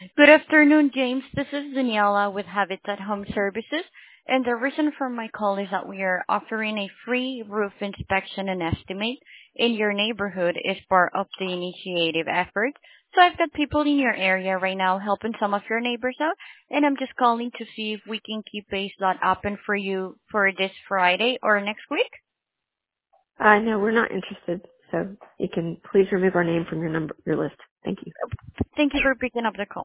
Good afternoon, James. This is Daniela with Habitat Home Services. And the reason for my call is that we are offering a free roof inspection and estimate in your neighborhood as part of the initiative effort. So I've got people in your area right now helping some of your neighbors out, and I'm just calling to see if we can keep a slot open for you for this Friday or next week. No, we're not interested. So you can please remove our name from your list. Thank you. Thank you for picking up the call.